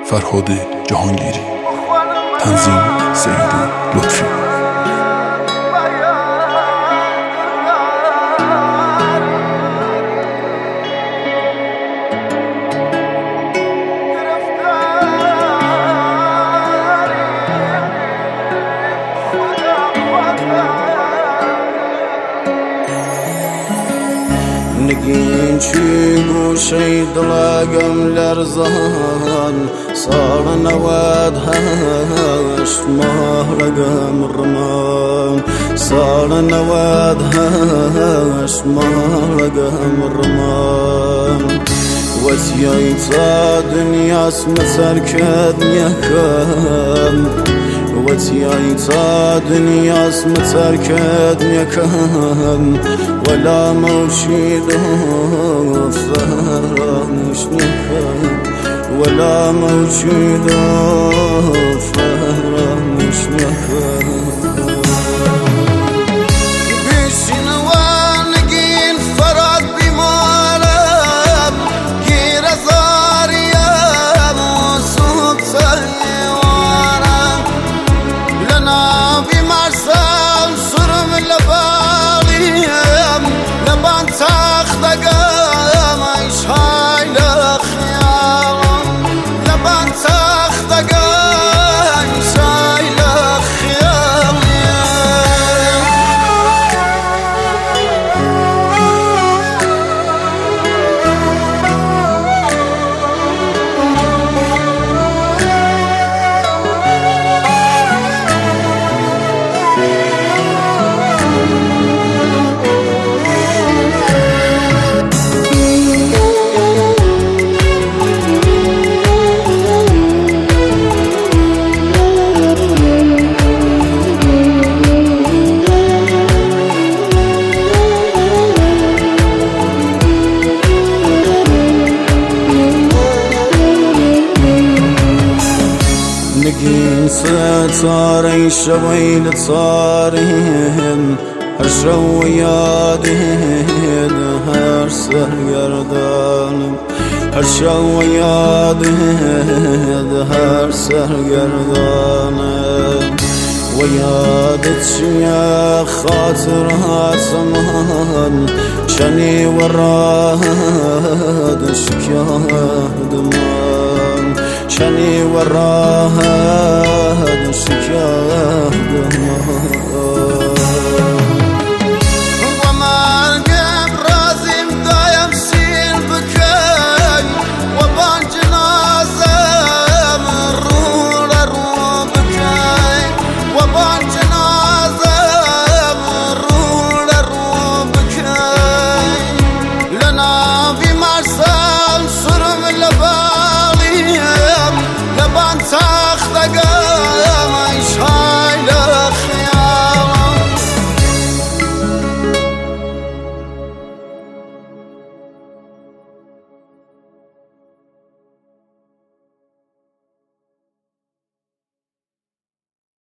فرهاد جهانگیری. تنظیم سعید لطفی. نگین چی گوشی دلگم لرزان صار نواد هشت ماه رقم رمان صار نواد هشت ماه رقم رمان وتياي تا دنيا اسمتر كدنيا كان وتياي تا دنيا اسمتر كدنيا كان ولا موشيد فرامش نكان ولا موشيد فرامش نكان نگین ستاره شویل تاریم هر شو یادید هر سرگردانم هر شو یادید هر سرگردانم و یادت شیا خاطرها زمان چنی ورادش کردم چنی وراها